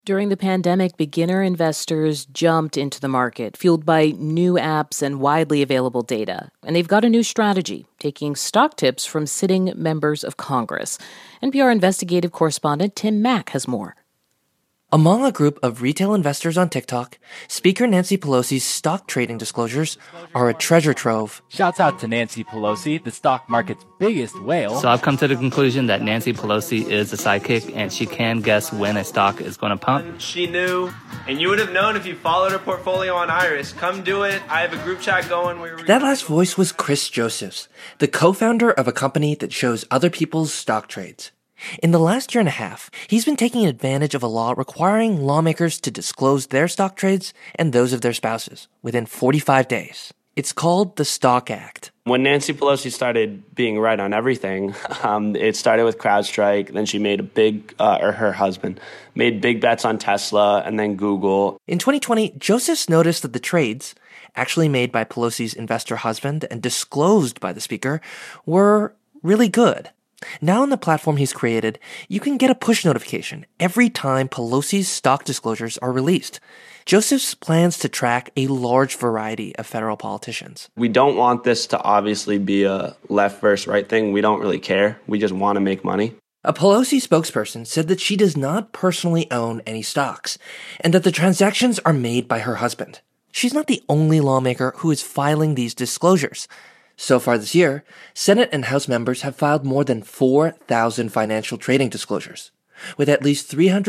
During the pandemic, beginner investors jumped into the market, fueled by new apps and widely available data. And they've got a new strategy, taking stock tips from sitting members of Congress. NPR investigative correspondent Tim Mack has more. Among a group of retail investors on TikTok, Speaker Nancy Pelosi's stock trading disclosures are a treasure trove. Shouts out to Nancy Pelosi, the stock market's biggest whale. So I've come to the conclusion that Nancy Pelosi is a sidekick and she can guess when a stock is going to pump. She knew, and you would have known if you followed her portfolio on Iris. Come do it. I have a group chat going. That last voice was Chris Josephs, the co-founder of a company that shows other people's stock trades. In the last year and a half, he's been taking advantage of a law requiring lawmakers to disclose their stock trades and those of their spouses within 45 days. It's called the Stock Act. When Nancy Pelosi started being right on everything, it started with CrowdStrike. Then she made her husband made big bets on Tesla and then Google. In 2020, Josephs noticed that the trades, actually made by Pelosi's investor husband and disclosed by the speaker, were really good. Now on the platform he's created, you can get a push notification every time Pelosi's stock disclosures are released. Josephs plans to track a large variety of federal politicians. We don't want this to obviously be a left versus right thing. We don't really care. We just want to make money. A Pelosi spokesperson said that she does not personally own any stocks, and that the transactions are made by her husband. She's not the only lawmaker who is filing these disclosures. So far this year, Senate and House members have filed more than 4,000 financial trading disclosures, with at least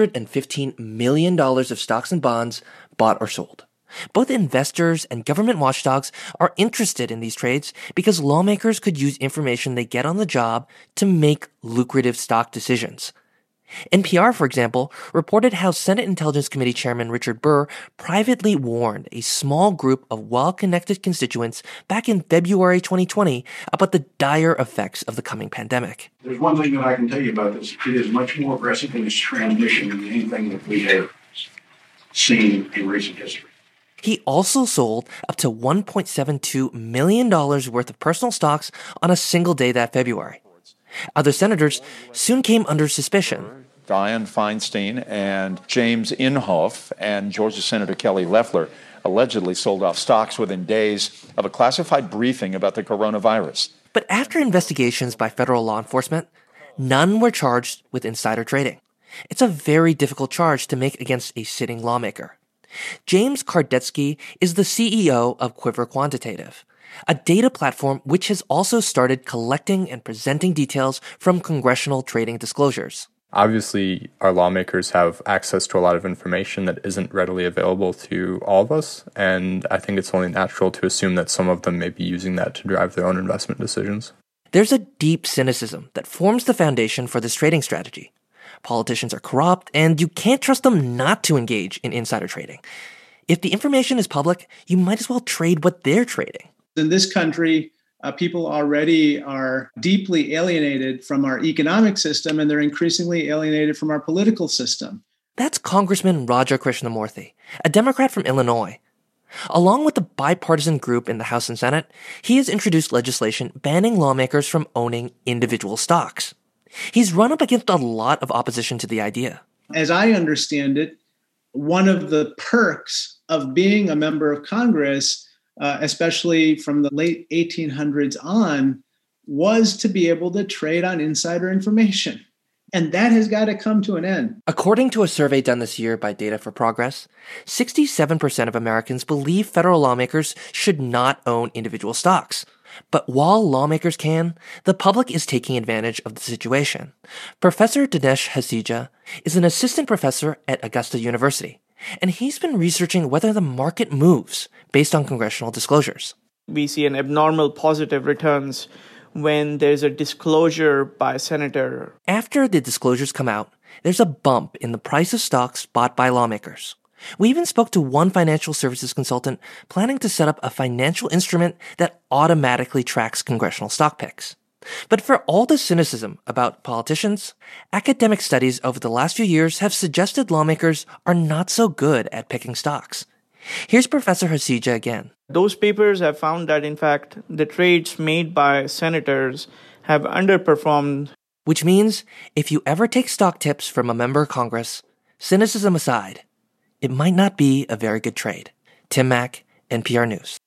$315 million of stocks and bonds bought or sold. Both investors and government watchdogs are interested in these trades because lawmakers could use information they get on the job to make lucrative stock decisions. NPR, for example, reported how Senate Intelligence Committee Chairman Richard Burr privately warned a small group of well-connected constituents back in February 2020 about the dire effects of the coming pandemic. There's one thing that I can tell you about this. It is much more aggressive in its transmission than anything that we have seen in recent history. He also sold up to $1.72 million worth of personal stocks on a single day that February. Other senators soon came under suspicion. Dianne Feinstein and James Inhofe and Georgia Senator Kelly Loeffler allegedly sold off stocks within days of a classified briefing about the coronavirus. But after investigations by federal law enforcement, none were charged with insider trading. It's a very difficult charge to make against a sitting lawmaker. James Kardetsky is the CEO of Quiver Quantitative, a data platform which has also started collecting and presenting details from congressional trading disclosures. Obviously, our lawmakers have access to a lot of information that isn't readily available to all of us, and I think it's only natural to assume that some of them may be using that to drive their own investment decisions. There's a deep cynicism that forms the foundation for this trading strategy. Politicians are corrupt, and you can't trust them not to engage in insider trading. If the information is public, you might as well trade what they're trading. In this country, people already are deeply alienated from our economic system, and they're increasingly alienated from our political system. That's Congressman Raja Krishnamoorthi, a Democrat from Illinois. Along with the bipartisan group in the House and Senate, he has introduced legislation banning lawmakers from owning individual stocks. He's run up against a lot of opposition to the idea. As I understand it, one of the perks of being a member of Congress, especially from the late 1800s on, was to be able to trade on insider information. And that has got to come to an end. According to a survey done this year by Data for Progress, 67% of Americans believe federal lawmakers should not own individual stocks. But while lawmakers can, the public is taking advantage of the situation. Professor Dinesh Hasija is an assistant professor at Augusta University, and he's been researching whether the market moves based on congressional disclosures. We see an abnormal positive returns when there's a disclosure by a senator. After the disclosures come out, there's a bump in the price of stocks bought by lawmakers. We even spoke to one financial services consultant planning to set up a financial instrument that automatically tracks congressional stock picks. But for all the cynicism about politicians, academic studies over the last few years have suggested lawmakers are not so good at picking stocks. Here's Professor Hasija again. Those papers have found that, in fact, the trades made by senators have underperformed. Which means if you ever take stock tips from a member of Congress, cynicism aside, it might not be a very good trade. Tim Mak, NPR News.